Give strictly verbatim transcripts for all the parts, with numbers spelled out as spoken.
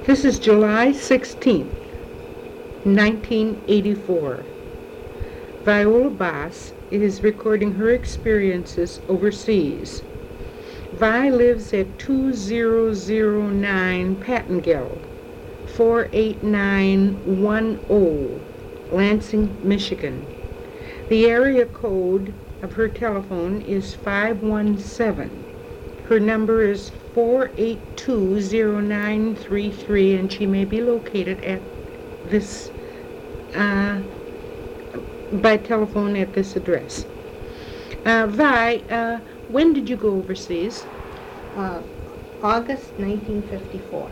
This is July sixteenth, nineteen eighty-four. Viola Bass is recording her experiences overseas. Vi lives at two thousand nine Pattengill, four eight nine one zero, Lansing, Michigan. The area code of her telephone is five one seven. Her number is four eight two zero nine three three, and she may be located at this, uh, by telephone at this address. Uh, Vi, uh, when did you go overseas? Uh, August nineteen fifty-four.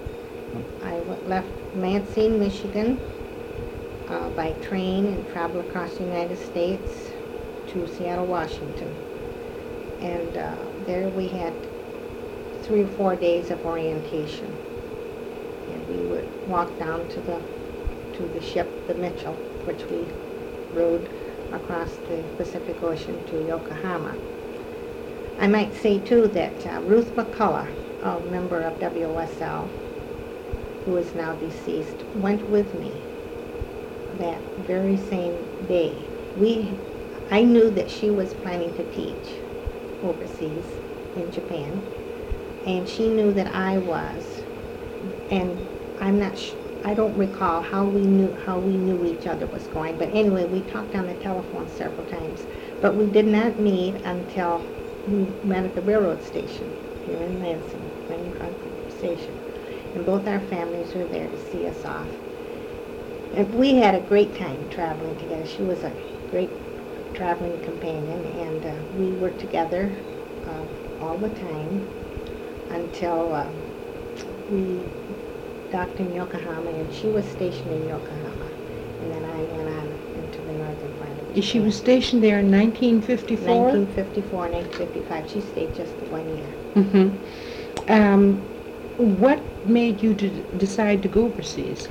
I w- left Lansing, Michigan uh, by train and traveled across the United States to Seattle, Washington. And uh, there we had three or four days of orientation. And we would walk down to the to the ship, the Mitchell, which we rode across the Pacific Ocean to Yokohama. I might say, too, that uh, Ruth McCullough, a member of W O S L, who is now deceased, went with me that very same day. We, I knew that she was planning to teach overseas in Japan, and she knew that I was, and I'm not sh- I don't recall how we knew how we knew each other was going, but anyway, we talked on the telephone several times, but we did not meet until we met at the railroad station here in Lansing, Grand Trunk Station, and both our families were there to see us off. And we had a great time traveling together. She was a great traveling companion, and uh, we were together uh, all the time until uh, we docked in Yokohama, and she was stationed in Yokohama, and then I went on into the northern part of Japan. She was stationed there in nineteen fifty-four? nineteen fifty-four, nineteen fifty-five. She stayed just one year. Mm-hmm. Um, what made you d- decide to go overseas?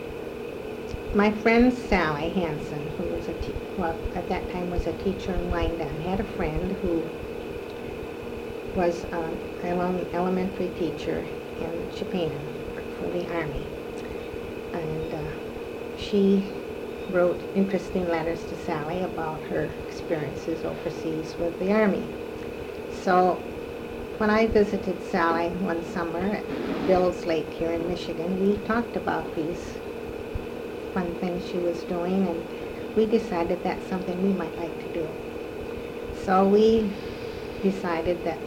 My friend Sally Hansen, who was a te- well, at that time was a teacher in Wyandotte, had a friend who was um, an elementary teacher in Japan for the Army. And uh, she wrote interesting letters to Sally about her experiences overseas with the Army. So when I visited Sally one summer at Bill's Lake here in Michigan, we talked about these fun things she was doing, and we decided that's something we might like to do. So we decided that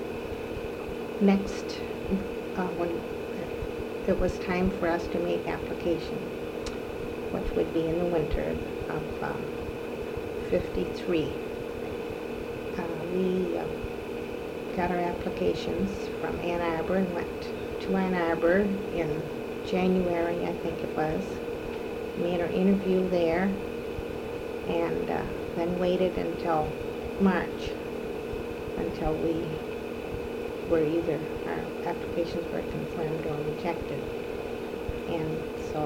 next, uh, when it was time for us to make application, which would be in the winter of um, fifty-three, uh, we uh, got our applications from Ann Arbor and went to Ann Arbor in January, I think it was. Made our interview there, and uh, then waited until March until we were either our applications were confirmed or rejected. And so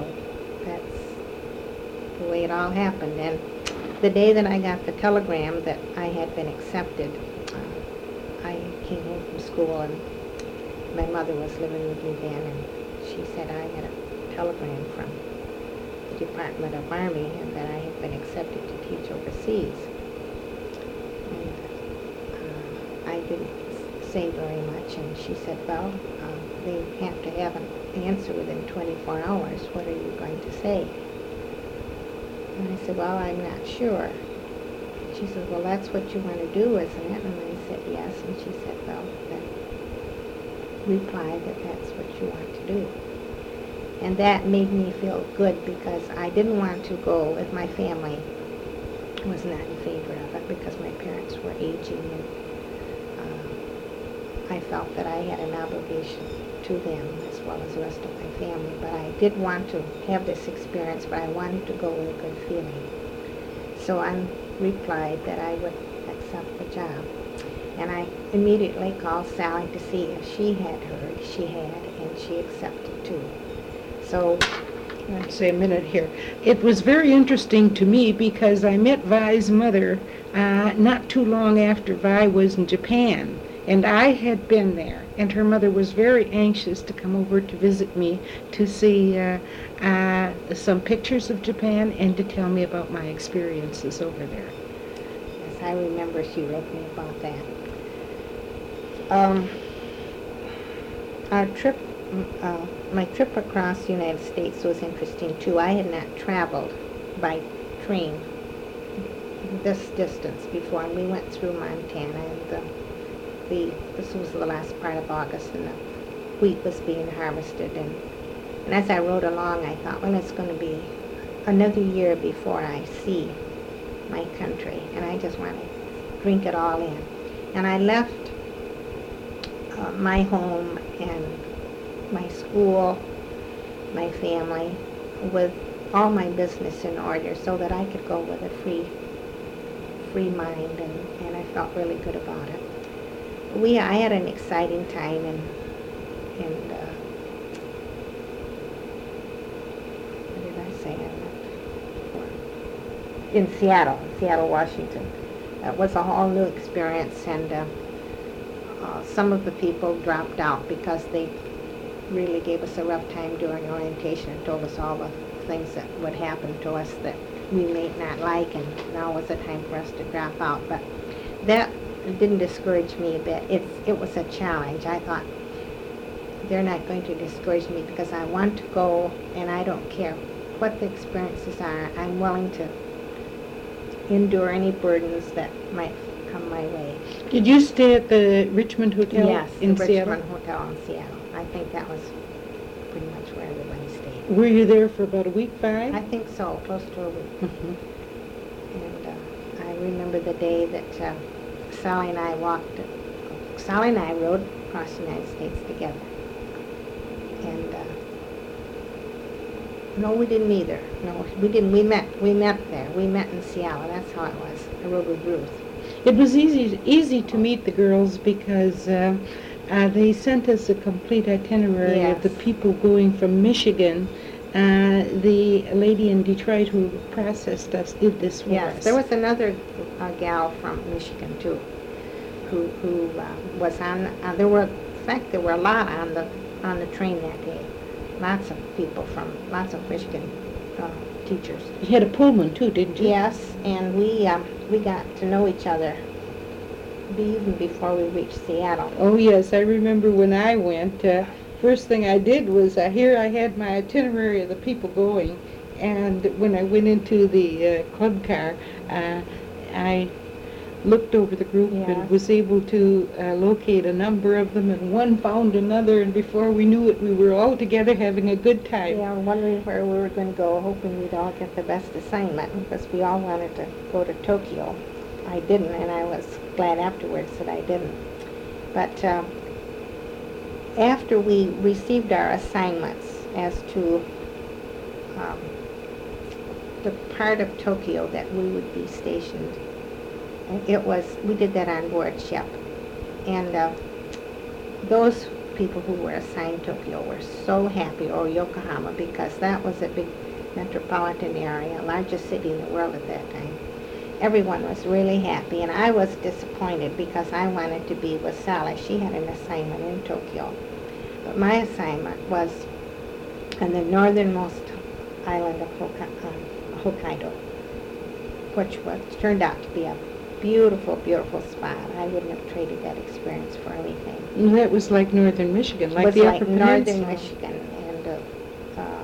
that's the way it all happened. And the day that I got the telegram that I had been accepted, uh, I came home from school, and my mother was living with me then, and she said I had a telegram from the Department of Army and that I had been accepted to teach overseas. And uh, I didn't say very much, and she said, well, um, they have to have an answer within twenty-four hours. What are you going to say? And I said, well, I'm not sure. She said, well, that's what you want to do, isn't it? And I said, yes. And she said, well, then reply that that's what you want to do. And that made me feel good, because I didn't want to go if my family was not in favor of it, because my parents were aging, and uh, I felt that I had an obligation to them as well as the rest of my family. But I did want to have this experience, but I wanted to go with a good feeling. So I replied that I would accept the job. And I immediately called Sally to see if she had heard. She had, and she accepted too. So, I'd say a minute here. It was very interesting to me because I met Vi's mother uh, not too long after Vi was in Japan, And I had been there, and her mother was very anxious to come over to visit me to see uh, uh, some pictures of Japan and to tell me about my experiences over there. Yes, I remember she wrote me about that. Um, our trip, uh, my trip across the United States was interesting too. I had not traveled by train this distance before, and we went through Montana, and uh, the this was the last part of August, and the wheat was being harvested. And, and as I rode along, I thought, well, it's going to be another year before I see my country, and I just want to drink it all in. And I left uh, my home and my school, my family, with all my business in order so that I could go with a free free mind, and, and I felt really good about it. We, I had an exciting time in, in uh, what did I say? I left? In Seattle, Seattle, Washington. It was a whole new experience, and uh, uh, some of the people dropped out because they really gave us a rough time during orientation and told us all the things that would happen to us that we may not like, and now was the time for us to drop out. But that didn't discourage me a bit. It's, it was a challenge. I thought, they're not going to discourage me because I want to go, and I don't care what the experiences are. I'm willing to endure any burdens that might come my way. Did you stay at the Richmond Hotel yes, in the Seattle? Richmond Hotel in Seattle. I think that was pretty much where everybody stayed. Were you there for about a week, five? I think so, close to a week. Mm-hmm. And uh, I remember the day that uh, Sally and I walked, Sally and I rode across the United States together. And uh, no, we didn't either. No, we didn't. We met. We met there. We met in Seattle. That's how it was. I rode with Ruth. It was easy easy to meet the girls because uh, uh, they sent us a complete itinerary Yes. of the people going from Michigan. Uh, the lady in Detroit who processed us did this for Yes, us. there was another uh, gal from Michigan too, who who uh, was on. Uh, there were, in fact, there were a lot on the on the train that day. Lots of people from lots of Michigan uh, teachers. You had a Pullman too, didn't you? Yes, and we um, we got to know each other be- even before we reached Seattle. Oh yes, I remember when I went. Uh, first thing I did was uh, here I had my itinerary of the people going, and when I went into the uh, club car, uh, I looked over the group Yes. and was able to uh, locate a number of them, and one found another, and before we knew it, we were all together having a good time. Yeah, wondering where we were going to go, hoping we'd all get the best assignment because we all wanted to go to Tokyo. I didn't, and I was glad afterwards that I didn't. But uh, after we received our assignments as to um, the part of Tokyo that we would be stationed, it was, we did that on board ship. And uh, those people who were assigned Tokyo were so happy, or Yokohama, because that was a big metropolitan area, largest city in the world at that time. Everyone was really happy, and I was disappointed because I wanted to be with Sally. She had an assignment in Tokyo. But my assignment was on the northernmost island of Hokka- uh, Hokkaido, which was turned out to be a beautiful, beautiful spot. I wouldn't have traded that experience for anything. And that was like northern Michigan, like it was the like Upper northern Peninsula. Michigan, and uh, uh,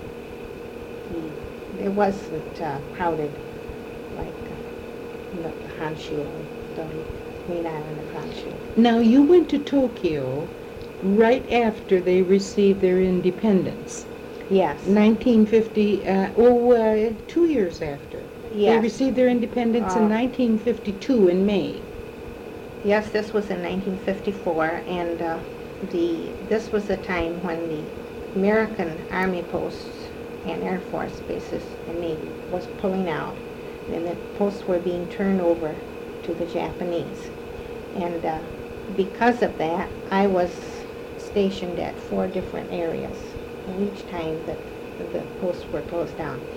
the, it wasn't uh, crowded like uh, the Honshu, the main island of Honshu. Now, you went to Tokyo right after they received their independence. Yes. nineteen fifty, uh, oh, uh, two years after. They Yes. received their independence Uh, in nineteen fifty-two in May. Yes, this was in nineteen fifty-four, and uh, the this was the time when the American Army posts and Air Force bases and Navy was pulling out, and the posts were being turned over to the Japanese. And uh, because of that, I was stationed at four different areas, and each time that the posts were closed down.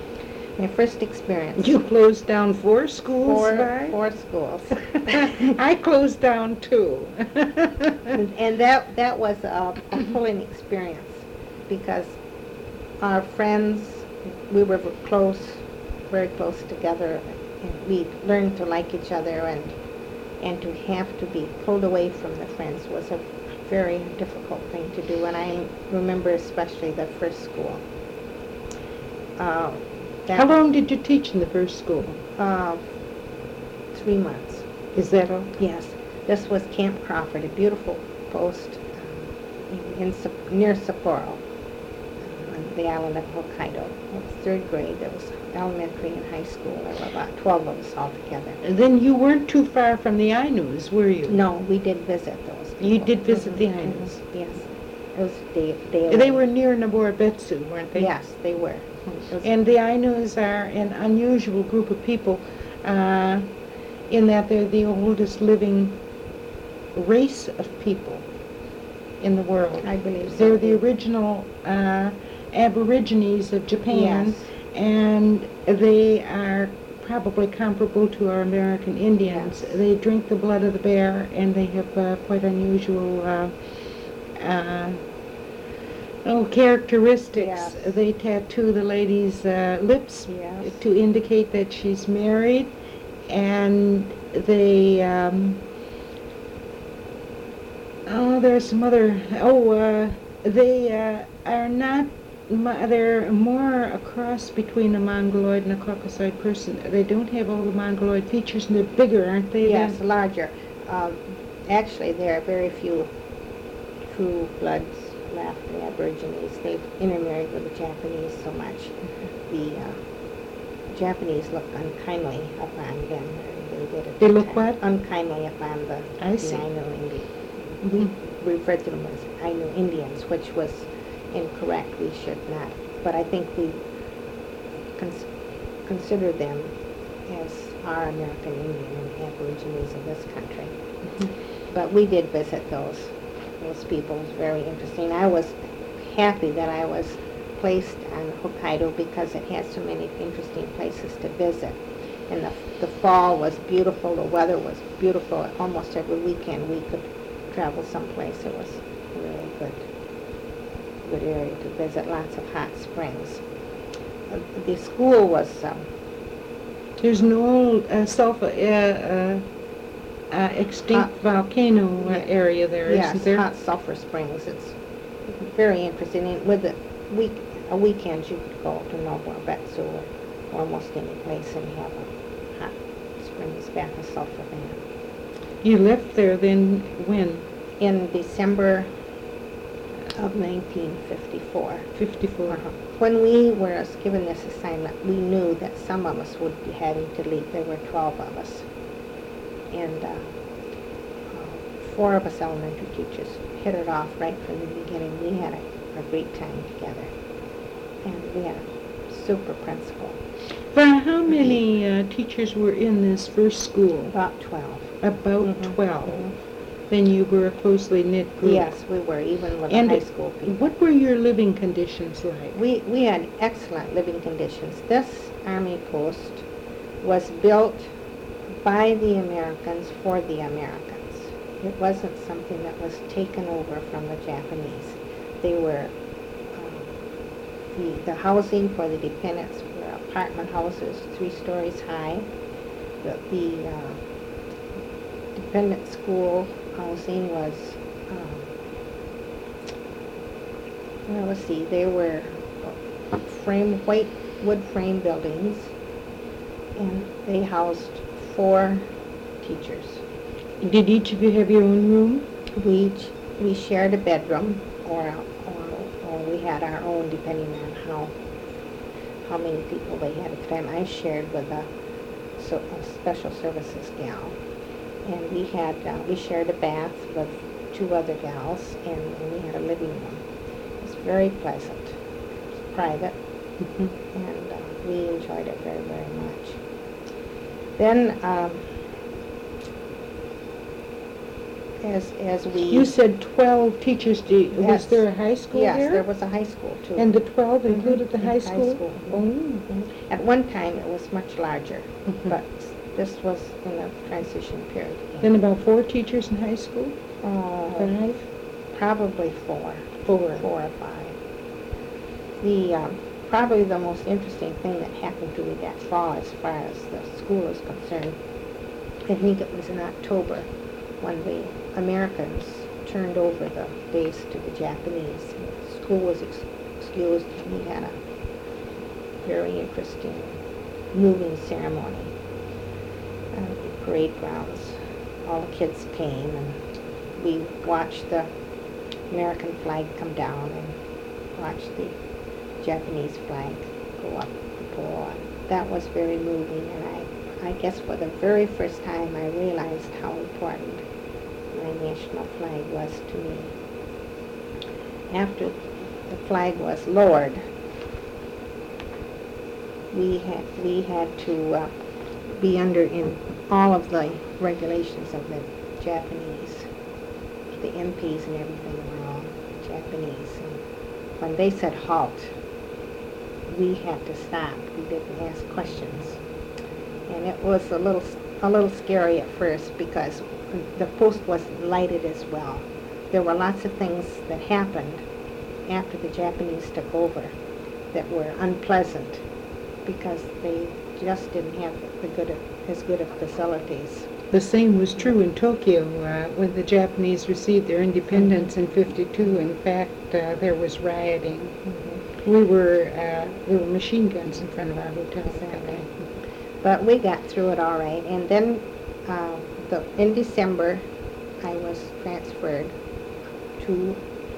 My first experience. You closed down four schools, Four, Vi? four schools. I closed down two. and, and that that was a, a pulling experience because our friends, we were close, very close together, and we learned to like each other, and and to have to be pulled away from the friends was a very difficult thing to do. And I remember especially the first school. Uh, that How long did you teach in the first school? Uh, three months. Is that all? Yes. This was Camp Crawford, a beautiful post um, in, in Sap- near Sapporo, uh, on the island of Hokkaido. It was third grade. There was elementary and high school. There were about twelve of us all together. Then you weren't too far from the Ainus, were you? No, we did visit those people. You did visit Mhm, the mhm, Ainus? Yes. It was day, daily. They were near Noboribetsu, weren't they? Yes, they were. It was- And the Ainus are an unusual group of people uh, in that they're the oldest living race of people in the world. I believe so. They're the original uh, Aborigines of Japan, Yes. and they are probably comparable to our American Indians. Yes. They drink the blood of the bear, and they have uh, quite unusual uh, uh, oh, characteristics. Yes. They tattoo the lady's uh, lips Yes. to indicate that she's married, and they um, oh, there's some other oh uh, they uh, are not mo- they're more a cross between a Mongoloid and a Caucasoid person. They don't have all the Mongoloid features, and they're bigger, aren't they? Yes, then? larger. Um, actually, there are very few true bloods left, the Aborigines. They've intermarried with the Japanese so much. The uh, Japanese look unkindly upon them. They, did at They the look time. what? Unkindly upon the, I the see. Ainu Indians. Mhm. We referred to them as Ainu Indians, which was incorrect. We should not. But I think we cons- consider them as our American Indian and Aborigines of this country. But we did visit those those people. It was very interesting. I was happy that I was placed on Hokkaido because it had so many interesting places to visit. And the, the fall was beautiful. The weather was beautiful. Almost every weekend we could travel someplace. It was a really good, good area to visit. Lots of hot springs. Uh, the school was um, There's an old uh, sulfur uh, uh, uh, extinct Hot- volcano uh, yeah. area there, yes, isn't there? hot sulfur springs. It's very interesting. And with a week, a weekend, you could go to Noboribetsu or almost any place and have a hot springs bath of sulfur bath. You left there then when? In December of nineteen fifty-four. fifty-four. Uh-huh. When we were given this assignment, we knew that some of us would be having to leave. There were twelve of us. And uh, uh, four of us elementary teachers hit it off right from the beginning. We had a, a great time together. And we had a super principal, For how many uh, teachers were in this first school? about twelve. About Mhm, twelve. mhm. Then you were a closely knit group. Yes, we were, even with And the high school people. what were your living conditions like? We, we had excellent living conditions. This army post was built by the Americans for the Americans. It wasn't something that was taken over from the Japanese. They were, um, the, the housing for the dependents were apartment houses, three stories high. The, the uh, dependent school housing was, um, well, let's see, they were frame, white wood frame buildings, and they housed four teachers. Did each of you have your own room? We each, we shared a bedroom, or, or, or we had our own, depending on how, how many people they had at the time. I shared with a, so, a special services gal, and we had, uh, we shared a bath with two other gals, and, and we had a living room. It was very pleasant. It was private, and uh, we enjoyed it very, very much. Then, um, as, as we... You said twelve teachers. Do you- Was Yes. there a high school Yes, there? there was a high school too. And the twelve Mhm, included the mhm, high high school? school. Oh. Mhm. At one time, it was much larger, Mhm. but this was in a transition period. Then about four teachers in high school? Uh, Five? Probably four. Four. Four or five. The, um, probably the most interesting thing that happened to me that fall as far as the school is concerned, I think it was in October when the Americans turned over the base to the Japanese. The school was ex- excused and we had a very interesting moving ceremony at the parade grounds. All the kids came and we watched the American flag come down and watched the Japanese flag go up the pole. That was very moving, and I, I guess for the very first time I realized how important my national flag was to me. After the flag was lowered, we had we had to uh, be under in all of the regulations of the Japanese. The M Ps and everything were all Japanese. And when they said halt, we had to stop. We didn't ask questions. And it was a little a little scary at first because the post wasn't lighted as well. There were lots of things that happened after the Japanese took over that were unpleasant because they just didn't have the good as good of facilities. The same was true in Tokyo uh, when the Japanese received their independence in fifty-two. In fact, uh, there was rioting. Mm-hmm. We were, uh, there were machine guns in front of our hotel. Exactly. But we got through it all right. And then uh, the, in December, I was transferred to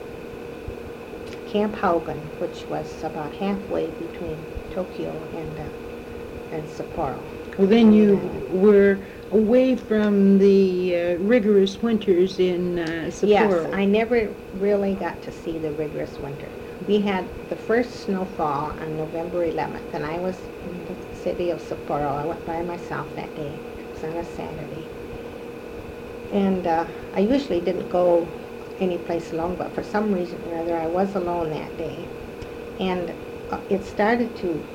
Camp Haugen, which was about halfway between Tokyo and, uh, and Sapporo. Well, then you were away from the uh, rigorous winters in uh, Sapporo. Yes, I never really got to see the rigorous winter. We had the first snowfall on November eleventh, and I was in the city of Sapporo. I went by myself that day. It was on a Saturday. And uh, I usually didn't go any place alone, but for some reason or other, I was alone that day. And uh, it started to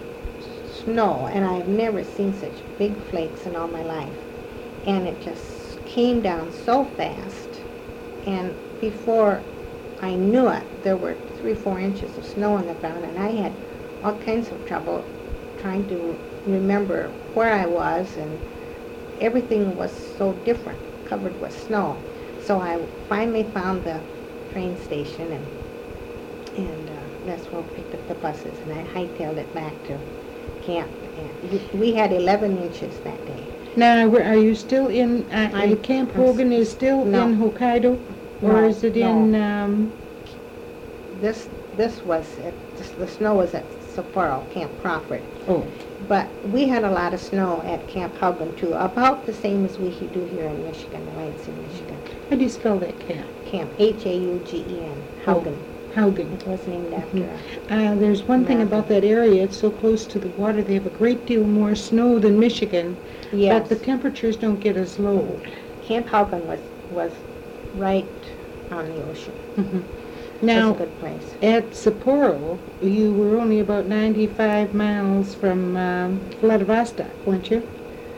snow, and I've never seen such big flakes in all my life. And it just came down so fast, and before I knew it, there were three, four inches of snow on the ground, and I had all kinds of trouble trying to remember where I was, and everything was so different, covered with snow. So I finally found the train station, and and uh, that's where we picked up the buses, and I hightailed it back to camp. And we, we had eleven inches that day. Now, were- are you still in, uh, I'm- Camp I'm s- Hogan is still no. in Hokkaido? Or No, is it no. in, um, This this was at, the snow was at Sapporo, Camp Crawford. oh, But we had a lot of snow at Camp Haugen too, about the same as we do here in Michigan, in Lansing, Michigan. how do you spell that camp? Camp, H A U G E N, Haugen. Haugen. It was named after a Uh, there's one thing American. about that area, it's so close to the water, they have a great deal more snow than Michigan, Yes. but the temperatures don't get as low. Camp Haugen was, was right on the ocean. Mhm. It Now, was a good place. at Sapporo, you were only about ninety-five miles from um, Vladivostok, weren't you?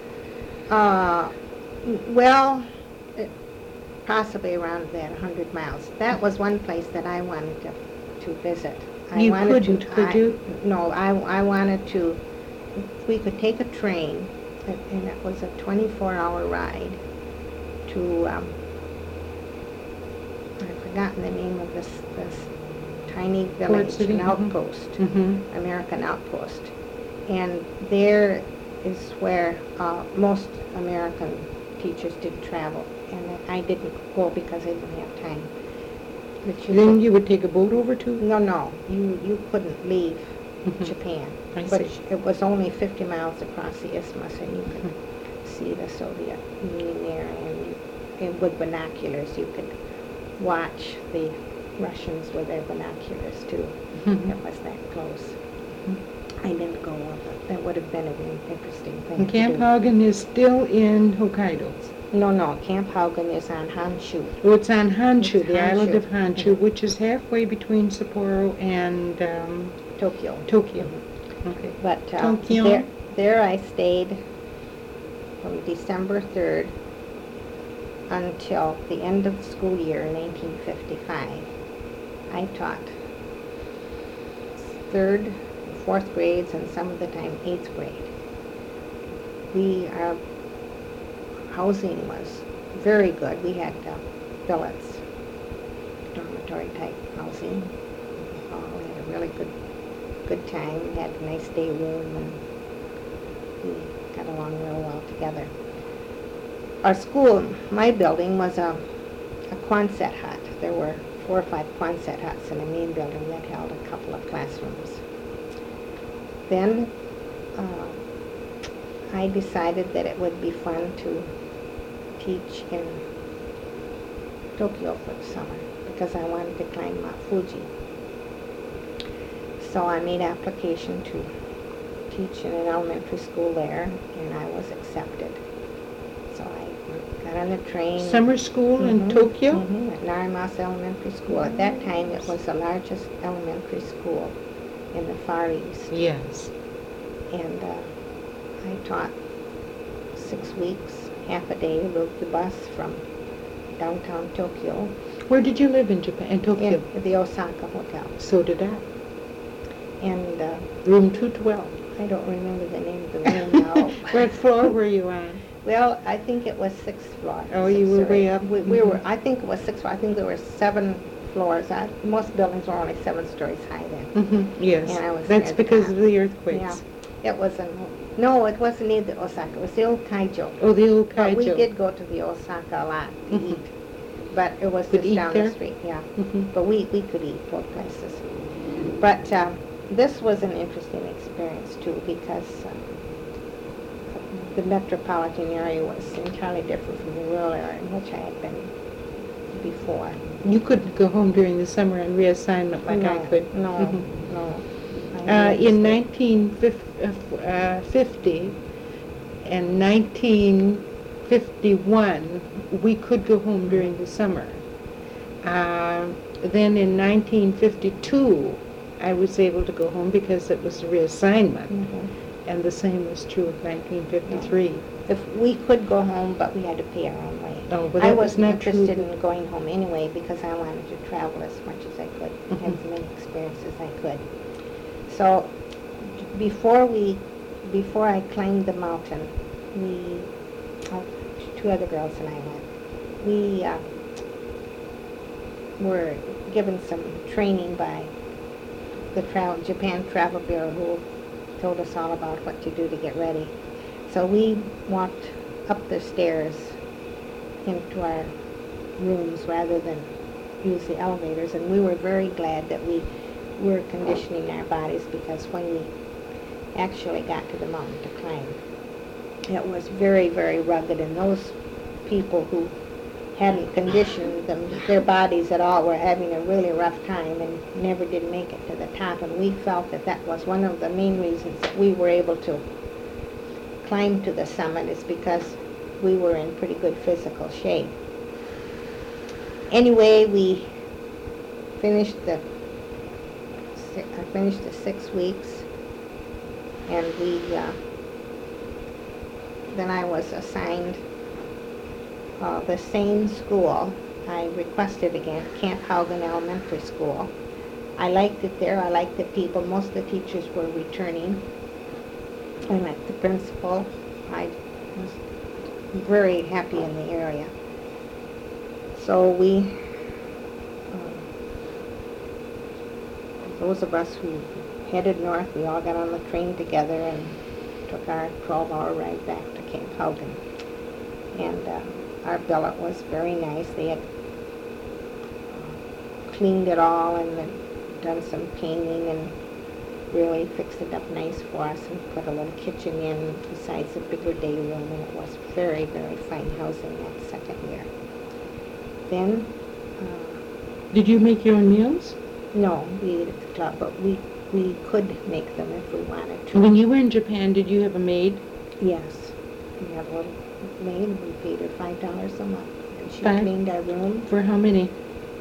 Uh, well, it- possibly around that one hundred miles. That was one place that I wanted to, to visit. I You wanted to- couldn't, could I- you? No, I, I wanted to, if we could take a train, and and it was a twenty-four hour ride to, um, I've forgotten the name of this, this tiny village, City, an mhm. outpost. Mm-hmm. American outpost. And there is where uh, most American teachers did travel. And I didn't go because I didn't have time. But you Then could- you would take a boat over to? no, no, you, you couldn't leave Mhm. Japan. I But see. it was only fifty miles across the isthmus, and you could see the Soviet Union there, and, you, and with binoculars you could watch the Russians with their binoculars too. Mhm. It was that close. I didn't go, but that would have been an interesting thing And to Camp do. Hagen is still in Hokkaido. No, no, Camp Haugen is on Honshu. Oh, it's on Honshu, It's the island Honshu. of Honshu, Mhm. which is halfway between Sapporo and um, Tokyo. Tokyo. Okay. But uh, Tokyo. there, there I stayed from December third until the end of the school year in nineteen fifty-five. I taught third, fourth grades, and some of the time eighth grade. We, our housing was very good. We had uh, billets, dormitory type housing. Uh, we had a really good, good time. We had a nice day room, and we got along real well together. Our school, my building, was a, a Quonset hut. There were four or five Quonset huts in the main building that held a couple of classrooms. Then uh, I decided that it would be fun to teach in Tokyo for the summer because I wanted to climb Mount Fuji. So I made application to teach in an elementary school there, and I was accepted. So I got on the train. Summer school in Mhm, Tokyo? mhm, at Narimasu Elementary School. At that time, it was the largest elementary school in the Far East. Yes. And uh, I taught six weeks, half a day, rode the bus from downtown Tokyo Where did you live in Japan? In Tokyo? in the Osaka Hotel. So did I. And uh, Room two twelve. I don't remember the name of the room now. What floor were you on? Well, I think it was sixth floor. Oh, you sixth were or way eighth. up? We, we Mhm. were, I think it was sixth floor. I think there were seven floors. I, most buildings were only seven stories high then. Mm-hmm. Yes. And I was That's near the because top. of the earthquakes. Yeah. It wasn't, no, it wasn't either Osaka. It was the old Kaijo. Oh, the old But we Kaijo. did go to the Osaka a lot to Mhm. eat. But it was Could just eat down there? the street, yeah. Mhm. But we, we could eat both places. But um, this was an interesting experience too because uh, the metropolitan area was entirely different from the rural area in which I had been before. You couldn't go home during the summer on reassignment like I No, could. No, Mhm. no. I Uh, had to in stay. nineteen fifty and nineteen fifty-one, we could go home during the summer. Uh, then in nineteen fifty-two, I was able to go home because it was a reassignment, Mhm. and the same was true of nineteen fifty-three. If we could go home, but we had to pay our own way. Oh, but I that was wasn't not true. interested in going home anyway because I wanted to travel as much as I could, have Mhm. as many experiences as I could. So before we, before I climbed the mountain, we, oh, two other girls and I went. We uh, were given some training by the travel, Japan Travel Bureau, who told us all about what to do to get ready. So we walked up the stairs into our rooms rather than use the elevators, and we were very glad that we were conditioning our bodies because when we actually got to the mountain to climb, it was very, very rugged, and those people who hadn't conditioned them, their bodies at all were having a really rough time and never did make it to the top, and we felt that that was one of the main reasons that we were able to climb to the summit is because we were in pretty good physical shape. Anyway, we finished the si- I finished the six weeks, and we uh, then I was assigned uh, the same school. I requested again, Camp Haugen Elementary School. I liked it there. I liked the people. Most of the teachers were returning. I met the principal. I was very happy in the area. So we, um, those of us who headed north, we all got on the train together and took our twelve-hour ride back to Camp Haugen. And uh, our billet was very nice. They had uh, cleaned it all and then done some painting and really fixed it up nice for us and put a little kitchen in besides the bigger day room, and it was very, very fine housing that second year. Then, uh, Did you make your own meals? no, we ate at the club, but we, we could make them if we wanted to. When you were in Japan, did you have a maid? Yes, we had a little maid, we paid her five dollars a month. And she Five? cleaned our room. For how many?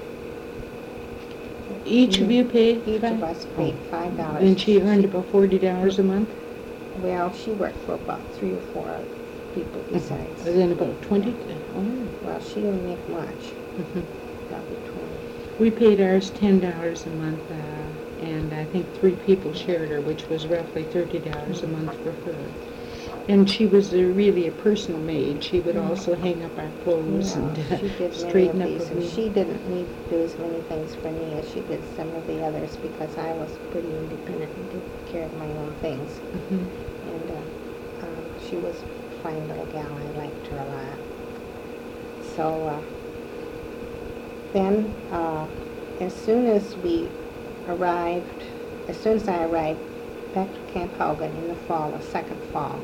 Each of you paid Each five? of us paid five dollars. And she earned about forty dollars a month? Well, she worked for about three or four other people besides. And then about twenty? Oh. Well, she didn't make much, Mhm. probably twenty. We paid ours ten dollars a month, uh, and I think three people shared her, which was roughly thirty dollars a month for her. And she was a, really a personal maid. She would also hang up our clothes Yeah, and uh, she did many straighten of up these, the and room. she didn't need to do as many things for me as she did some of the others because I was pretty independent and took care of my own things. Mhm. And uh, um, she was a fine little gal. I liked her a lot. So uh, then, uh, as soon as we arrived, as soon as I arrived back to Camp Hogan in the fall, the second fall,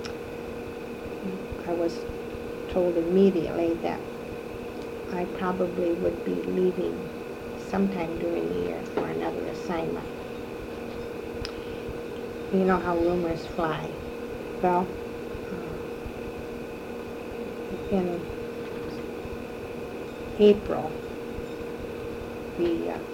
I was told immediately that I probably would be leaving sometime during the year for another assignment. You know how rumors fly. Well, uh, in April, we, uh,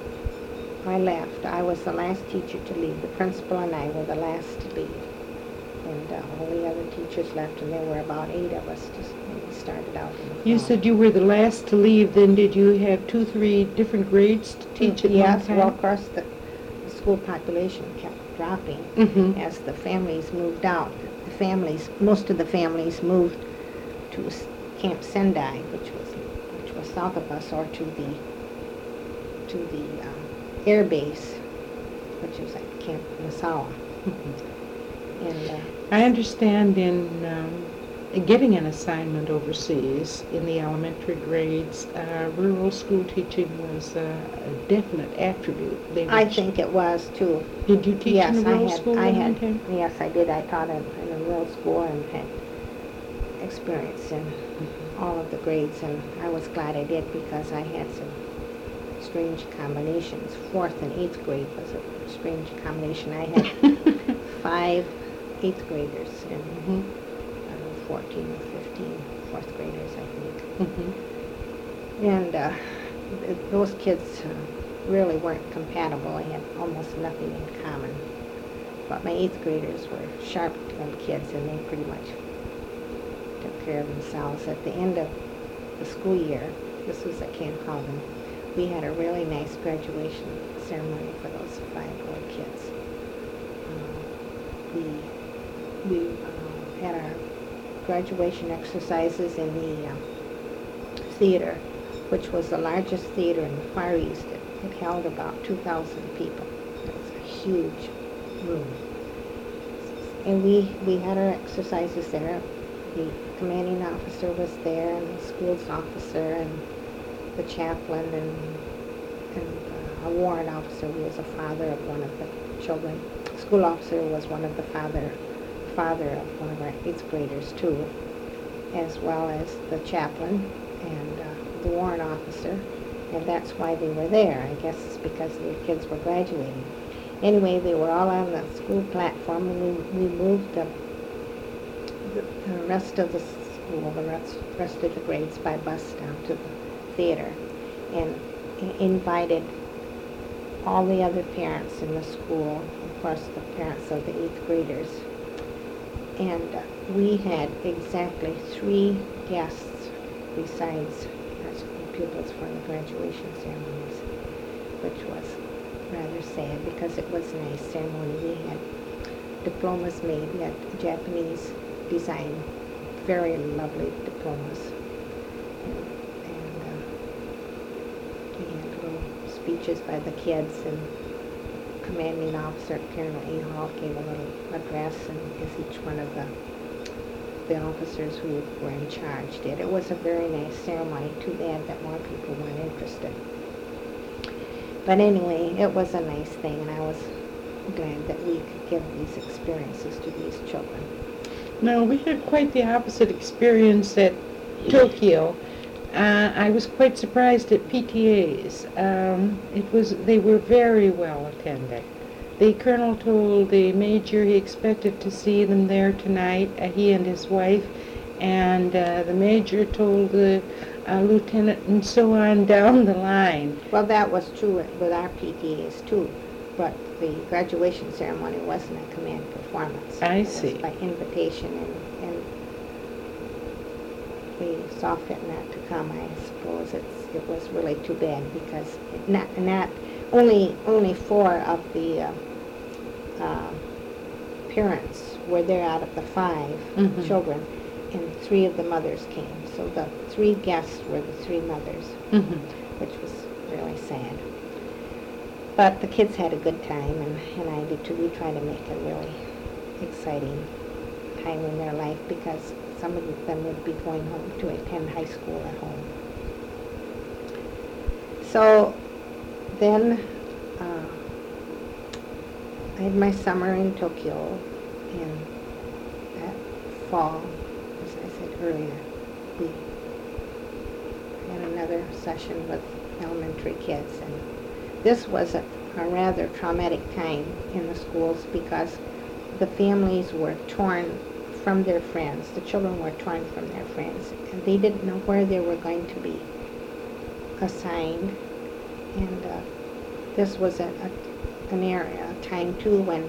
I left. I was the last teacher to leave. The principal and I were the last to leave. And uh, all the other teachers left, and there were about eight of us just when we started out in the fall. You said you were the last to leave, then did you have two, three different grades to teach at Yes, one time? well, of course, the, the school population kept dropping Mhm. as the families moved out. The families, most of the families moved to S- Camp Sendai, which was which was south of us, or to the to the um, air base, which is at Camp Nassau. And uh, I understand in um, getting an assignment overseas in the elementary grades, uh, rural school teaching was uh, a definite attribute. They I would- think it was too. Did you teach Yes, in a I rural had, school I at had, one time? yes, I did. I taught in, in a rural school and had experience in all of the grades, and I was glad I did because I had some strange combinations. Fourth and eighth grade was a strange combination. I had five eighth graders and Mhm. uh, fourteen or fifteen fourth graders, I think. Mhm. And uh, th- those kids uh, really weren't compatible. They had almost nothing in common. But my eighth graders were sharp little kids, and they pretty much took care of themselves. At the end of the school year, this was at Camp Hogan, we had a really nice graduation ceremony for those five little kids. Uh, we we uh, had our graduation exercises in the uh, theater, which was the largest theater in the Far East. It, it held about two thousand people. It was a huge room. And we, we had our exercises there. The commanding officer was there, and the school's officer, and the chaplain, and, and uh, a warrant officer who was a father of one of the children. The school officer was one of the father, father of one of our eighth graders, too, as well as the chaplain and uh, the warrant officer. And that's why they were there. I guess it's because their kids were graduating. Anyway, they were all on the school platform, and we, we moved the, the, the rest of the school, the rest, rest of the grades by bus down to the theater, and i- invited all the other parents in the school, of course the parents of the eighth graders. And uh, we had exactly three guests besides our school pupils for the graduation ceremonies, which was rather sad because it was a nice ceremony. We had diplomas made. We had Japanese design, very lovely diplomas. And, and uh, we had little speeches by the kids, and commanding officer Colonel E. Hall gave a little address, and as each one of the the officers who were in charge did. It was a very nice ceremony. Too bad that more people weren't interested. But anyway, it was a nice thing, and I was glad that we could give these experiences to these children. No, we had quite the opposite experience at Tokyo. Uh, I was quite surprised at P T As. Um, it was they were very well attended. The colonel told the major he expected to see them there tonight, uh, he and his wife, and uh, the major told the uh, lieutenant, and so on down the line. Well, that was true with our P T As too, but the graduation ceremony wasn't a command performance. I It was see. by invitation, and, and we saw fit not to come. I suppose it's, it was really too bad because it not, not only only four of the uh, uh, parents were there out of the five Mhm. children, and three of the mothers came. So the three guests were the three mothers, Mhm. which was really sad. But the kids had a good time, and, and I did too. We tried to make a really exciting time in their life because some of them would be going home to attend high school at home. So then uh, I had my summer in Tokyo, and that fall, as I said earlier, we had another session with elementary kids, and this was a, a rather traumatic time in the schools because the families were torn from their friends. The children were torn from their friends, and they didn't know where they were going to be assigned. And uh, this was a, a, an area, a time too, when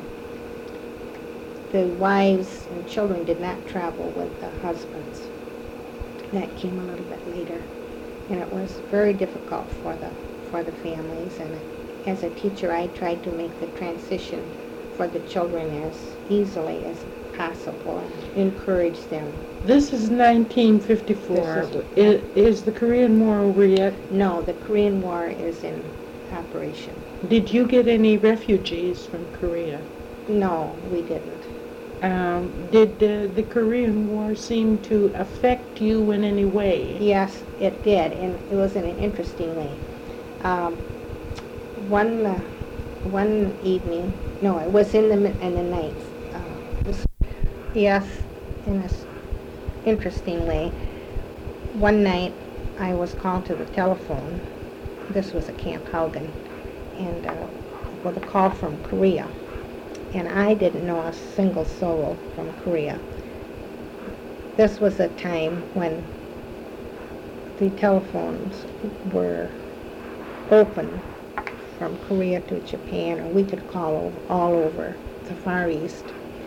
the wives and children did not travel with the husbands. That came a little bit later, and it was very difficult for the for the families. And as a teacher, I tried to make the transition for the children as easily as possible and encourage them. This is nineteen fifty-four. This is, is the Korean War over yet? No, the Korean War is in operation. Did you get any refugees from Korea? No, we didn't. Um, did uh, the Korean War seem to affect you in any way? Yes, it did, and it was in an interesting way. Um, one uh, one evening, no, it was in the mi- in the night. Uh, it was, yes, in an interesting way. One night, I was called to the telephone. This was at Camp Haugen, and uh, with a call from Korea. And I didn't know a single soul from Korea. This was a time when the telephones were open from Korea to Japan, or we could call over, all over the Far East.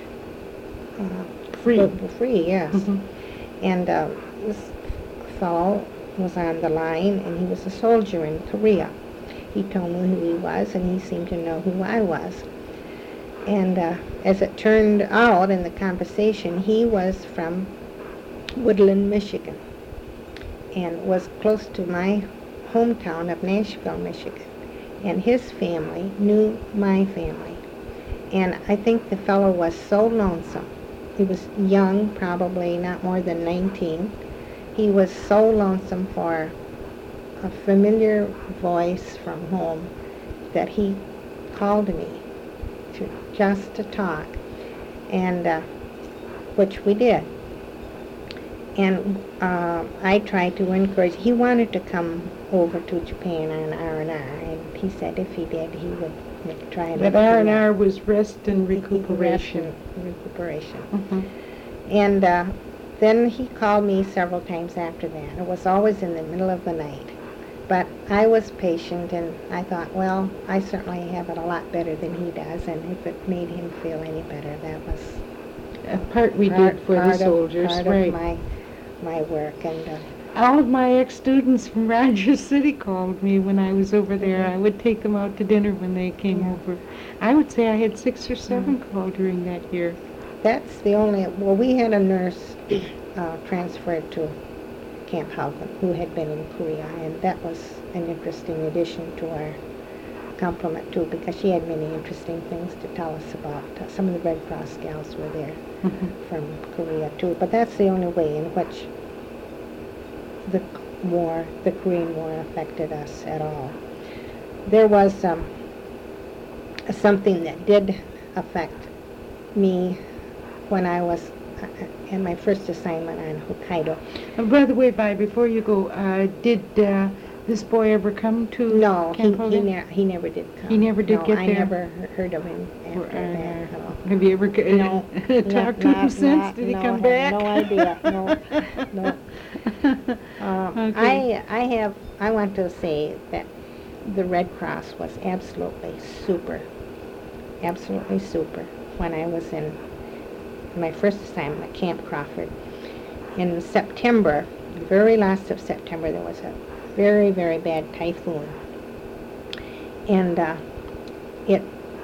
Uh, Free. for- for free, yes. Mhm. And uh, this fellow was on the line, and he was a soldier in Korea. He told me who he was, and he seemed to know who I was. And uh, as it turned out in the conversation, he was from Woodland, Michigan, and was close to my hometown of Nashville, Michigan. And his family knew my family. And I think the fellow was so lonesome. He was young, probably not more than nineteen. He was so lonesome for a familiar voice from home that he called me to just to talk, and uh, which we did. And uh, I tried to encourage. He wanted to come over to Japan on R and R, and he said if he did, he would make, try to. But R and R was rest and recuperation. Rest and recuperation. Mhm. And uh, then he called me several times after that. It was always in the middle of the night. But I was patient, and I thought, well, I certainly have it a lot better than he does, and if it made him feel any better, that was A part we part, did for part the soldiers, of, part right? of my, my work. And uh, All of my ex-students from Rogers City called me when I was over there. I would take them out to dinner when they came Yeah. over. I would say I had six or seven call during that year. that's the only, well, we had a nurse uh, transferred to Camp Haugen who had been in Korea, and that was an interesting addition to our complement too, because she had many interesting things to tell us about. Uh, some of the Red Cross gals were there Mhm. from Korea too, but that's the only way in which the war, the Korean War, affected us at all. There was um, something that did affect me when I was uh, in my first assignment on Hokkaido. Uh, by the way, Vi, before you go, uh, did uh, this boy ever come to No, he, Camp he, Hogan? ne- he never did come. He never did no, get I there? never he- heard of him after Or, uh, that. No. Have you ever g- No, talked not- to him not- since? not- Did he no, come I back? have no idea. No, no. Um, Okay. I I have I want to say that the Red Cross was absolutely super, absolutely super when I was in my first assignment at Camp Crawford. In September, the very last of September, there was a very, very bad typhoon. And uh, it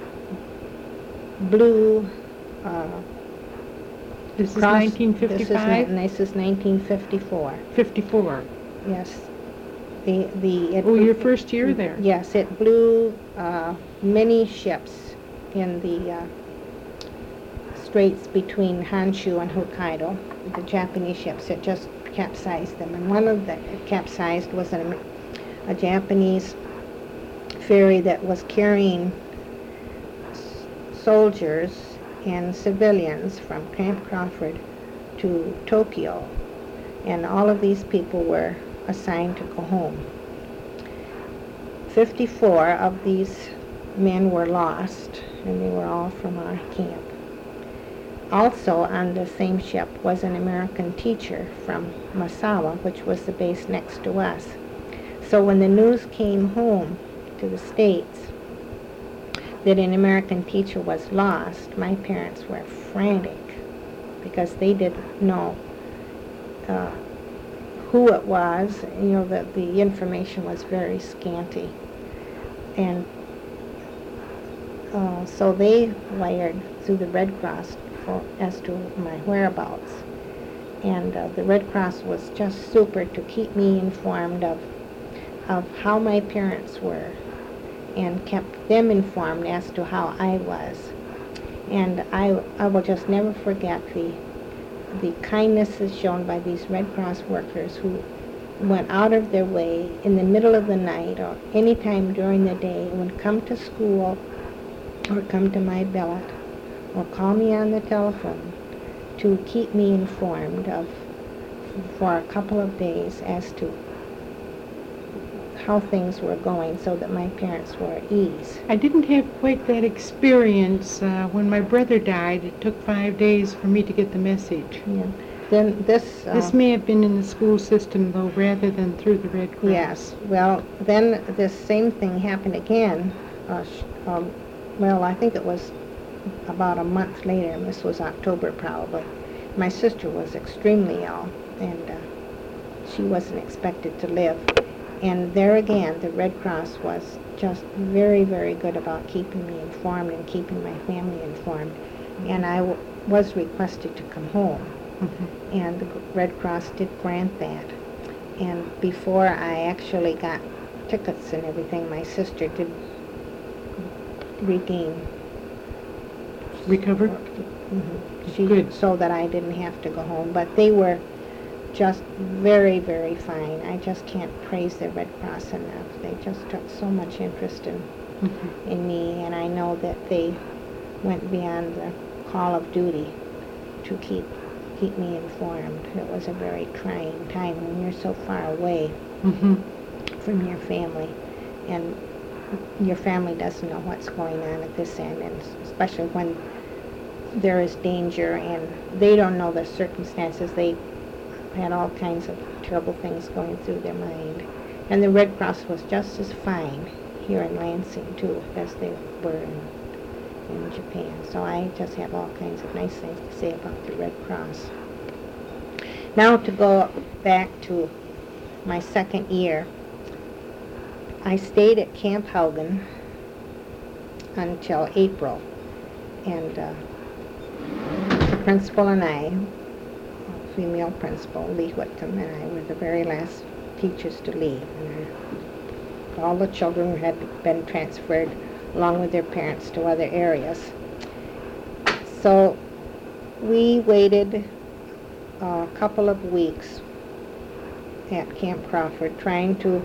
blew... Uh, This is across- nineteen This is, fifty-five? ni- this is nineteen fifty-four, fifty-four. yes. The, the, it Oh, blew- your first year there? Yes, it blew uh, many ships in the uh, straits between Honshu and Hokkaido, the Japanese ships. It just capsized them. And one of the capsized was an, a Japanese ferry that was carrying s- soldiers and civilians from Camp Crawford to Tokyo. And all of these people were assigned to go home. fifty-four of these men were lost, and they were all from our camp. Also on the same ship was an American teacher from Masawa, which was the base next to us. So when the news came home to the States that an American teacher was lost, my parents were frantic because they didn't know uh, who it was. You know, the, the information was very scanty. And uh, so they wired through the Red Cross for, as to my whereabouts. And uh, the Red Cross was just super to keep me informed of, of how my parents were and kept them informed as to how I was. And I, I will just never forget the the kindnesses shown by these Red Cross workers who went out of their way in the middle of the night or any time during the day, would come to school or come to my billet or call me on the telephone to keep me informed of for a couple of days as to how things were going so that my parents were at ease. I didn't have quite that experience. Uh, when my brother died, it took five days for me to get the message. Yeah. Then this... Uh, This may have been in the school system, though, rather than through the Red Cross. Yes. Well, then this same thing happened again. Uh, sh- um, well, I think it was about a month later, and this was October probably. My sister was extremely ill, and uh, she wasn't expected to live. And there again, the Red Cross was just very, very good about keeping me informed and keeping my family informed. And I w- was requested to come home. Mm-hmm. And the Red Cross did grant that. And before I actually got tickets and everything, my sister did redeem. Recovered? Mm-hmm. She, Good. So that I didn't have to go home. But they were just very, very fine. I just can't praise the Red Cross enough. They just took so much interest in, Mm-hmm. in me, and I know that they went beyond the call of duty to keep keep me informed. It was a very trying time when you're so far away Mm-hmm. from your family, and your family doesn't know what's going on at this end, and especially when there is danger and they don't know the circumstances. They had all kinds of terrible things going through their mind. And the Red Cross was just as fine here in Lansing, too, as they were in, in Japan. So I just have all kinds of nice things to say about the Red Cross. Now to go back to my second year, I stayed at Camp Haugen until April. And uh, the principal and I, female principal, Lee Whitcomb, and I were the very last teachers to leave. And our, all the children had been transferred along with their parents to other areas. So we waited a couple of weeks at Camp Crawford trying to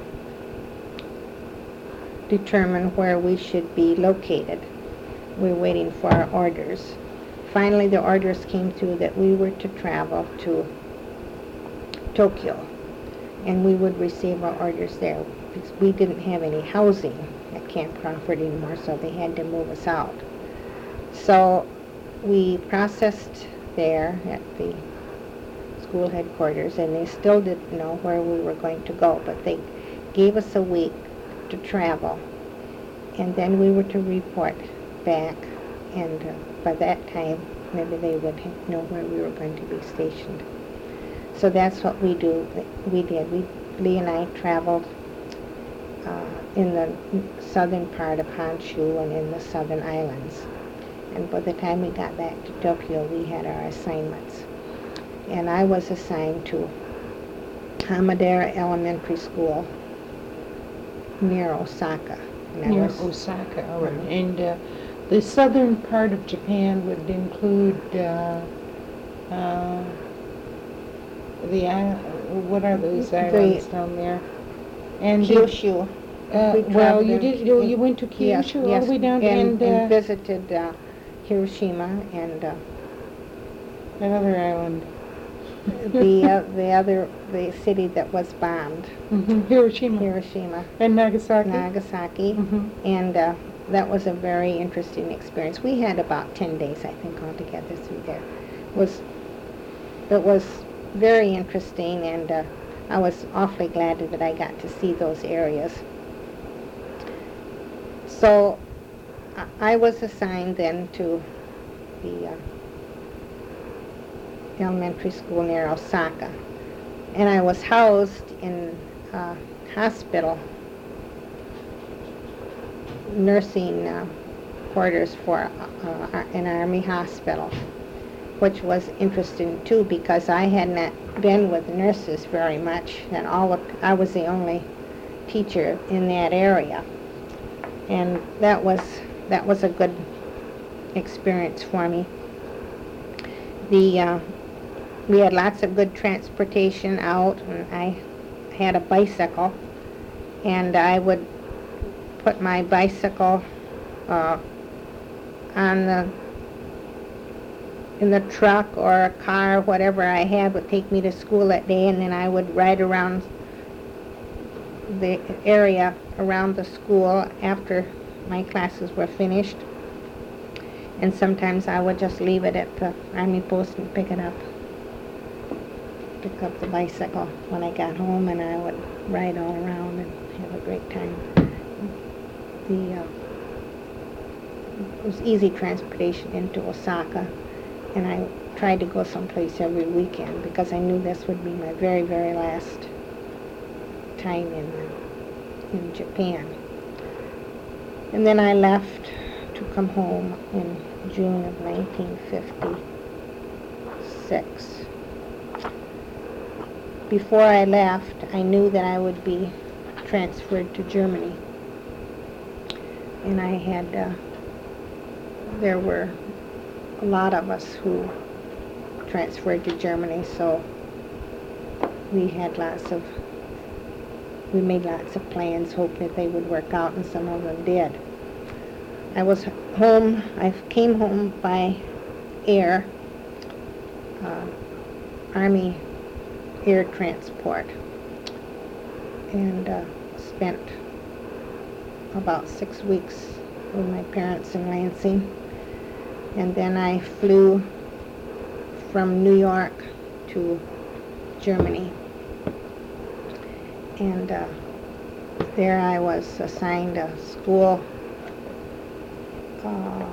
determine where we should be located. We were waiting for our orders. Finally, the orders came through that we were to travel to Tokyo. and we would receive our orders there. Because we didn't have any housing at Camp Crawford anymore, so they had to move us out. So we processed there at the school headquarters, and they still didn't know where we were going to go, but they gave us a week to travel, and then we were to report back, and uh, by that time maybe they would know where we were going to be stationed. So that's what we do. We did. We, Lee and I traveled uh, in the southern part of Honshu and in the southern islands. And by the time we got back to Tokyo, we had our assignments. And I was assigned to Hamadera Elementary School near Osaka. And I Near was- Osaka, all right. Mhm. And uh, the southern part of Japan would include uh, uh, the island, what are those The- islands down there? And the- Kyushu. uh, We well, traveled you in- did. You, in- you went to Yes, Kyushu all yes, the way down and, and, uh, and visited uh, Hiroshima and uh, another island. the uh, the other the city that was bombed, Mhm, Hiroshima Hiroshima, and Nagasaki. Nagasaki, Mhm. and uh, that was a very interesting experience. We had about ten days, I think, altogether through there. It was it was very interesting, and uh, I was awfully glad that I got to see those areas. So I I was assigned then to the uh, elementary school near Osaka, and I was housed in a hospital nursing uh, quarters for uh, an army hospital, which was interesting too because I had not been with nurses very much, and all of, I was the only teacher in that area, and that was that was a good experience for me. The uh, we had lots of good transportation out, and I had a bicycle, and I would put my bicycle uh, on the in the truck or a car, whatever I had would take me to school that day, and then I would ride around the area around the school after my classes were finished. And sometimes I would just leave it at the Army post and pick it up. Pick up the bicycle when I got home, and I would ride all around and have a great time. The uh, it was easy transportation into Osaka, and I tried to go someplace every weekend because I knew this would be my very, very last time in uh, in Japan. And then I left to come home in June of nineteen fifty-six. Before I left, I knew that I would be transferred to Germany. And I had, uh, there were a lot of us who transferred to Germany, so we had lots of, we made lots of plans, hoped that they would work out, and some of them did. I was home, I came home by air, uh, Army air transport, and uh, spent about six weeks with my parents in Lansing. And then I flew from New York to Germany. And uh, there I was assigned a school uh,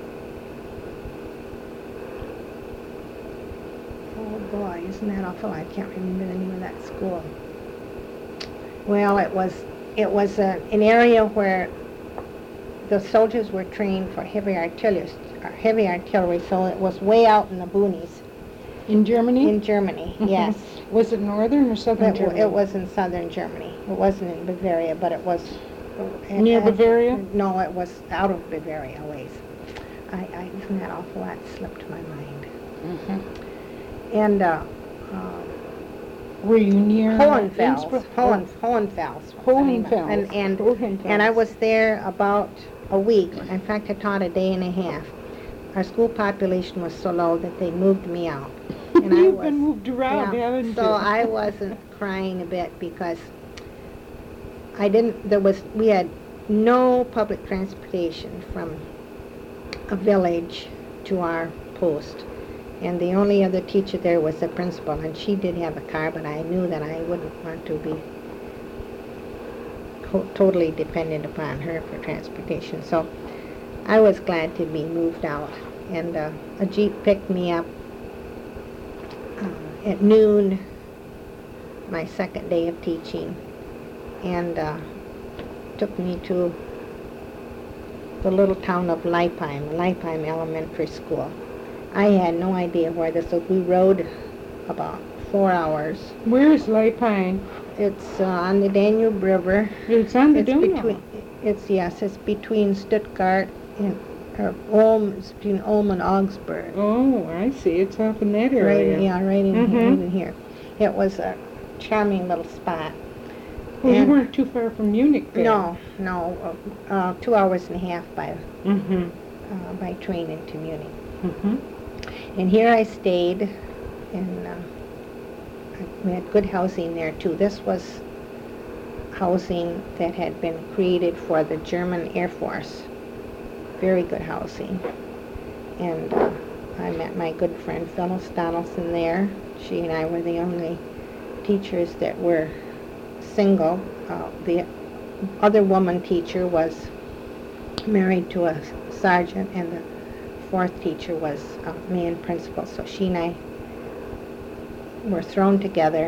oh boy, isn't that awful? I can't remember the name of that school. Well, it was it was a, an area where the soldiers were trained for heavy artillery, heavy artillery, so it was way out in the boonies. In Germany? In Germany, Mhm. yes. Was it northern or southern It, w- Germany? it was in southern Germany. It wasn't in Bavaria, but it was... Near uh, Bavaria? No, it was out of Bavaria a ways. I, I, isn't that awful? That slipped my mind. Mhm. And uh, uh, Were you near Hohenfels, Innsbruck? Hohen, Hohenfels. Hohenfels. And, and, Hohenfels. and I was there about a week. In fact, I taught a day and a half. Our school population was so low that they moved me out. And I You've was, been moved around, yeah, haven't so you? I wasn't crying a bit because I didn't, there was, we had no public transportation from a village to our post. And the only other teacher there was the principal, and she did have a car, but I knew that I wouldn't want to be co- totally dependent upon her for transportation. So I was glad to be moved out. And uh, a Jeep picked me up uh, at noon, my second day of teaching, and uh, took me to the little town of Leipheim, Leipheim Elementary School. I had no idea where this was. We rode about four hours. Where is Leipheim? It's uh, on the Danube River. It's on the It's Donau. between. It's yes. It's between Stuttgart and or Ulm. It's between Ulm and Augsburg. Oh, I see. It's off in that Right. area. Yeah. Right in Mhm. here. Right in here. It was a charming little spot. Well, you And- weren't too far from Munich then. No, no. Uh, uh, two hours and a half by Mm-hmm. uh, by train into Munich. Mm-hmm. And here I stayed, and uh, we had good housing there too. This was housing that had been created for the German Air Force. Very good housing. And uh, I met my good friend Phyllis Donaldson there. She and I were the only teachers that were single. Uh, the other woman teacher was married to a sergeant, and the fourth teacher was a man principal. So she and I were thrown together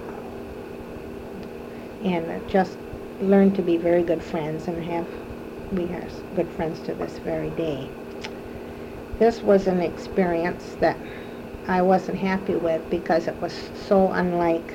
and just learned to be very good friends, and have we are good friends to this very day. This was an experience that I wasn't happy with because it was so unlike,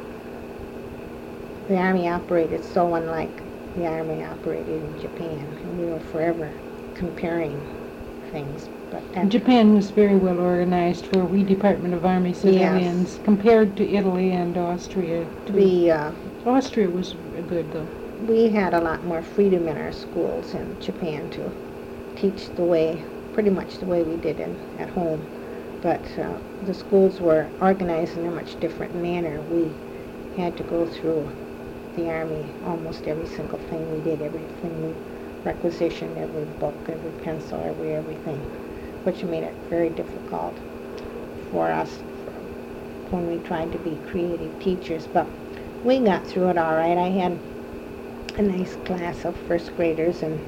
the Army operated so unlike the Army operated in Japan, and we were forever comparing things. But that, Japan was very well organized for we Department of Army civilians compared to Italy and Austria. too. we uh, Austria was good though. we had a lot more freedom in our schools in Japan to teach the way, pretty much the way we did in, at home. But uh, the schools were organized in a much different manner. We had to go through the Army, almost every single thing we did, everything we requisitioned, every book, every pencil, every everything, which made it very difficult for us when we tried to be creative teachers. But we got through it all right. I had a nice class of first graders, and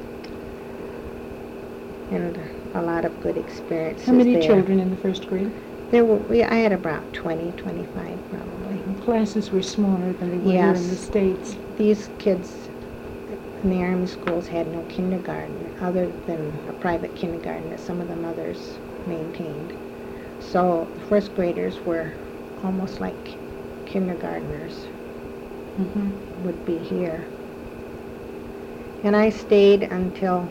and a lot of good experiences. How many there. children in the first grade? There were, we, I had about twenty, twenty-five probably. Classes were smaller than they were Yes. here in the States. These kids in the Army schools had no kindergarten other than a private kindergarten that some of the mothers maintained. So first graders were almost like kindergartners Mm-hmm. would be here. And I stayed until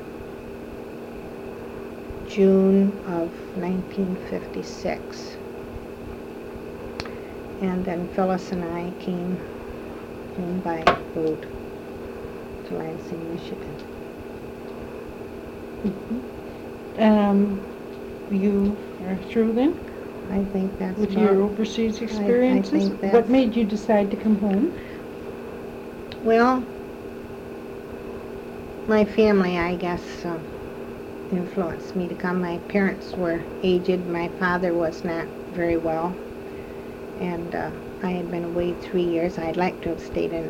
June of nineteen fifty-six. And then Phyllis and I came in by boat to Lansing, Michigan. Um, you are through then I think that's with about- your overseas experiences? think What that's- made you decide to come home? Well, my family, I guess, uh, influenced me to come. My parents were aged. My father was not very well. And uh, I had been away three years. I'd like to have stayed in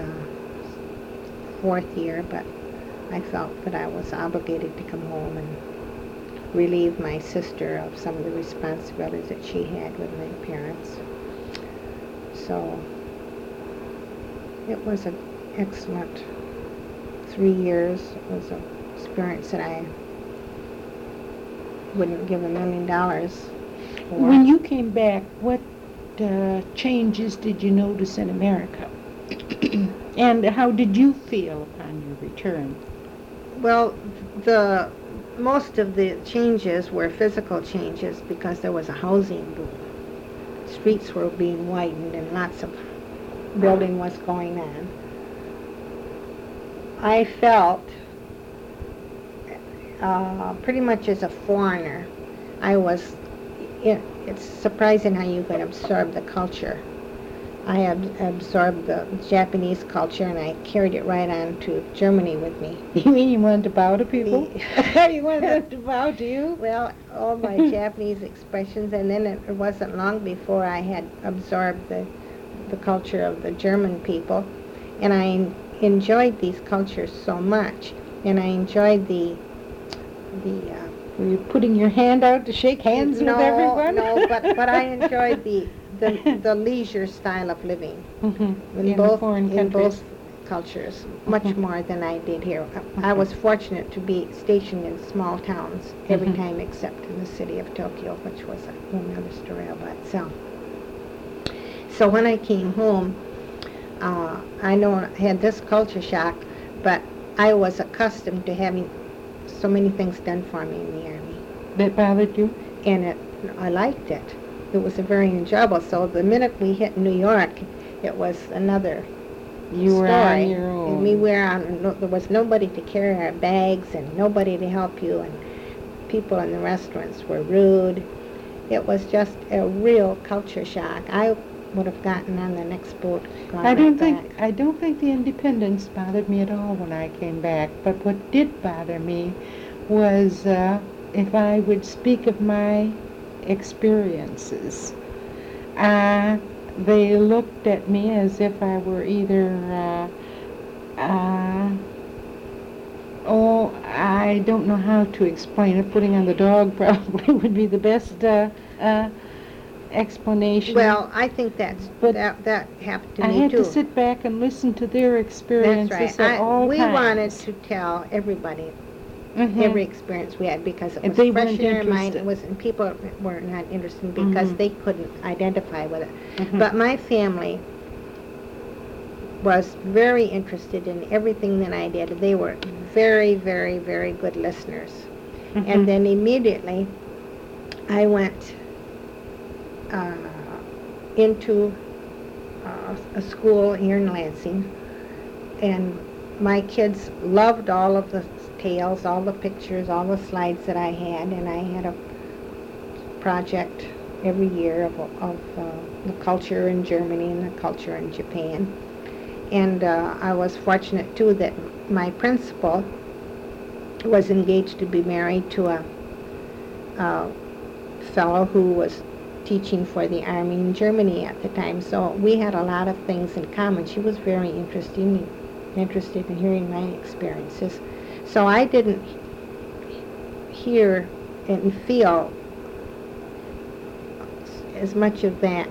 uh, fourth year, but I felt that I was obligated to come home and relieve my sister of some of the responsibilities that she had with my parents. So it was an excellent three years. It was an experience that I wouldn't give a million dollars for. When you came back, what uh, changes did you notice in America? And how did you feel upon your return? Well, the most of the changes were physical changes because there was a housing boom. Streets were being widened and lots of building was going on. I felt uh, pretty much as a foreigner, I was, it, it's surprising how you can absorb the culture I ab- absorbed the Japanese culture and I carried it right on to Germany with me. You mean you wanted to bow to people? The- You wanted them to bow to you? Well, all my Japanese expressions, and then it, it wasn't long before I had absorbed the, the culture of the German people, and I en- enjoyed these cultures so much, and I enjoyed the the. Uh, Were you putting your hand out to shake hands no, with everyone? no, but but I enjoyed the the, the leisure style of living Mm-hmm. in, In both foreign in countries. both cultures, much Mhm. more than I did here. I, I was fortunate to be stationed in small towns every Mhm. time except in the city of Tokyo, which was a whole other story all by itself. So when I came home, uh, I know I had this culture shock, but I was accustomed to having so many things done for me in the Army, That bothered you? and it, I liked it. It was a very enjoyable. So the minute we hit New York, it was another You were story. on your own. And we were on. No, there was nobody to carry our bags and nobody to help you, and people in the restaurants were rude. It was just a real culture shock. I would have gotten on the next boat. Gone I don't right think back. I don't think the independence bothered me at all when I came back. But what did bother me was uh, if I would speak of my experiences. Uh, they looked at me as if I were either, uh, uh, oh, I don't know how to explain it. Putting on the dog probably would be the best uh, uh, explanation. Well, I think that's But that that happened to I me had too. to sit back and listen to their experiences That's right. at I, all we times. wanted to tell everybody Mhm. every experience we had because it And was they fresh weren't in their mind. It interested. was, and people were not interested because Mhm. they couldn't identify with it. Mhm. But my family was very interested in everything that I did. They were very, very, very good listeners. Mhm. And then immediately I went uh, into uh, a school here in Lansing, and my kids loved all of the tales, all the pictures, all the slides that I had, and I had a project every year of, of uh, the culture in Germany and the culture in Japan. And uh, I was fortunate too that my principal was engaged to be married to a, a fellow who was teaching for the Army in Germany at the time. So we had a lot of things in common. She was very interesting, interested in hearing my experiences. So I didn't hear and feel as much of that.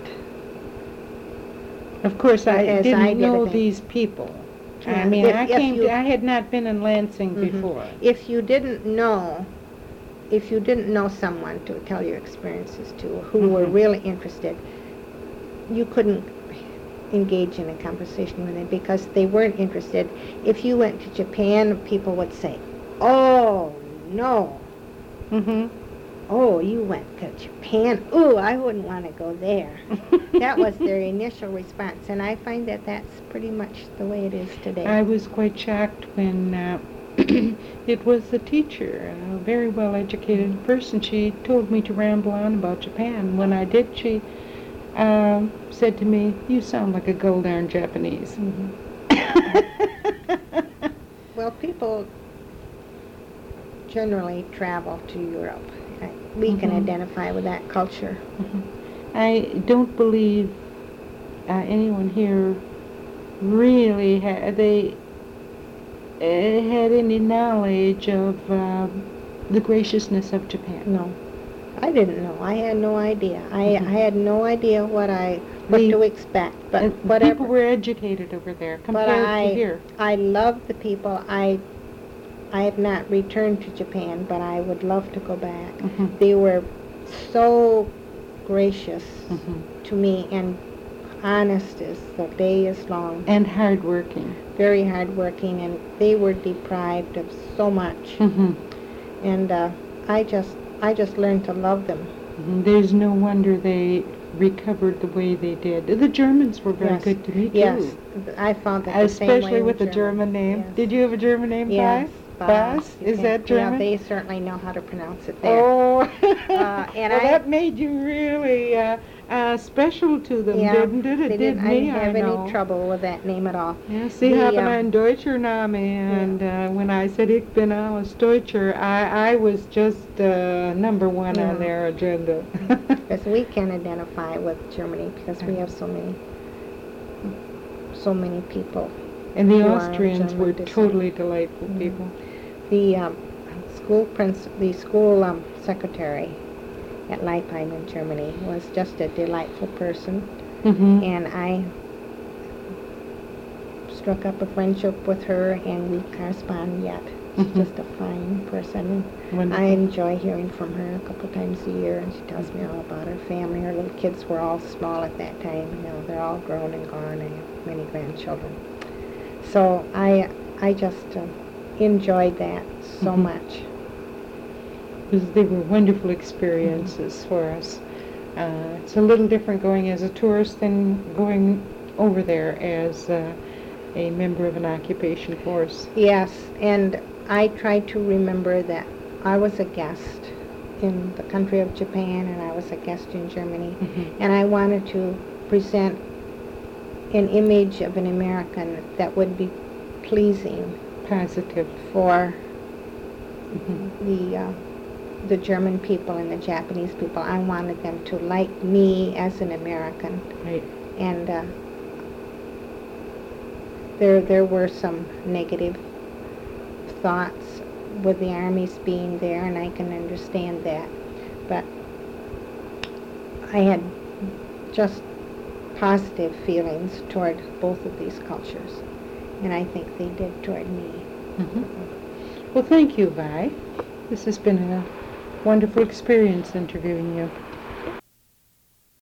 Of course, I as didn't I did, I know think. these people. Yeah, I mean, if- I if came. you- To, I had not been in Lansing Mhm. before. If you didn't know, if you didn't know someone to tell your experiences to, who were Mhm. really interested, you couldn't engage in a conversation with them because they weren't interested. If you went to Japan, people would say, "Oh no, Mm-hmm. oh you went to Japan. Ooh, I wouldn't want to go there." That was their initial response, and I find that that's pretty much the way it is today. I was quite shocked when uh, it was the teacher, a very well-educated person. She told me to ramble on about Japan. When I did, she um, said to me, "You sound like a gold-darn Japanese." Mhm. Well, people generally travel to Europe. I- We can Mhm. identify with that culture. Mhm. I don't believe uh, anyone here really had they uh, had any knowledge of uh, the graciousness of Japan. No, I didn't know. I had no idea. I, Mhm. I had no idea what I what The- to expect. But And whatever. people were educated over there but compared I to here. I love the people. I I have not returned to Japan, but I would love to go back. Mhm. They were so gracious Mhm. to me and honest as the day is long. And hardworking. Very hardworking, and they were deprived of so much. Mhm. And uh, I just I just learned to love them. Mhm. There's no wonder they recovered the way they did. The Germans were very Yes. good to me, too. Yes, I found that the same way Especially in with the German. German name. Yes. Did you have a German name, Yes, Ty? Bas. Bas? Is that German? Yeah, they certainly know how to pronounce it there. Oh, Uh, and well, I- that made you really uh, uh, special to them, Yeah, didn't it? It they did didn't, I me, didn't have I any know. trouble with that name at all. Ja, Sie The, haben um, einen Deutscher Name, and uh, when I said ich bin alles Deutscher, I, I was just uh, number one Yeah. on their agenda. Because we can identify with Germany because we have so many, so many people. And the who are Austrians German were descent. totally delightful Mhm. people. The um, school prince, the school um, secretary at Leipheim in Germany was just a delightful person, Mm-hmm. and I struck up a friendship with her, and we correspond yet. She's Mhm. just a fine person. Wonderful. I enjoy hearing from her a couple times a year, and she tells me all about her family. Her little kids were all small at that time. You know, they're all grown and gone. I have many grandchildren. So I, I just uh, enjoyed that so Mhm. much. Because they were wonderful experiences for us. Uh, it's a little different going as a tourist than going over there as uh, a member of an occupation force. Yes, and I try to remember that I was a guest in the country of Japan, and I was a guest in Germany, Mhm. and I wanted to present an image of an American that would be pleasing Positive. for Mhm. the uh, the German people and the Japanese people. I wanted them to like me as an American, Right. and uh, there there were some negative thoughts with the armies being there, and I can understand that. But I had just positive feelings toward both of these cultures, and I think they did toward me. Mhm. Well, thank you, Vi. This has been a wonderful experience interviewing you.